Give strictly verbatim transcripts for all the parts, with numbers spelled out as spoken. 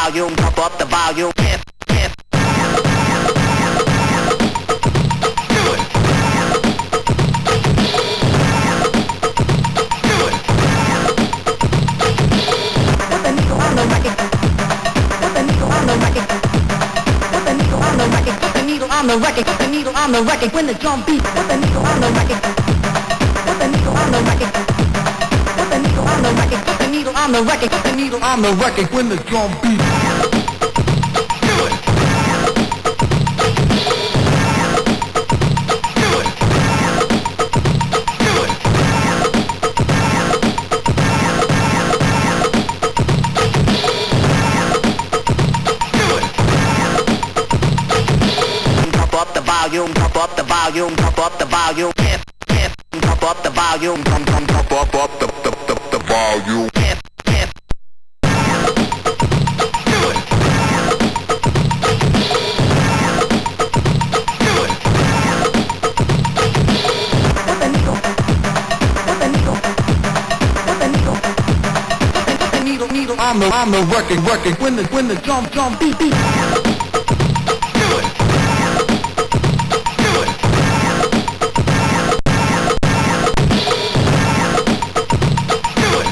volume, pump up the volume. If, if. Do it. Do it. Put the needle on the record. Put the needle on the record. Put the needle on the record. Put the needle on the record. Put the needle on the record. When the drum beats. Put the needle on the record. Put the needle on the record. Put the needle on the record. Put the needle on the record. Put the needle on the record. When the drum beats. Do it. Do it. Do it. Do it. Pump up the volume, pump up the volume, pump up the volume. If, if, pump up the volume, pump, pump, pump up, up the, the, the, the volume. If, if. Do it. Do it. Put the needle. Put the needle. Put the needle. Put the needle, needle on the, on the record, record. When the, when the drum, drum beat, beat. Do it. Do it. Do it.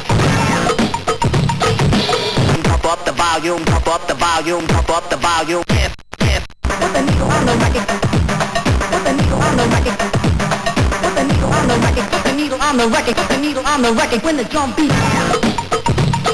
Pump up the volume, pump up the volume, pump up the volume. If, if. Put the needle on the record. Put the needle on the record. Put the needle on the record. Put the needle on the record. Put the needle on the record. When the drum beats.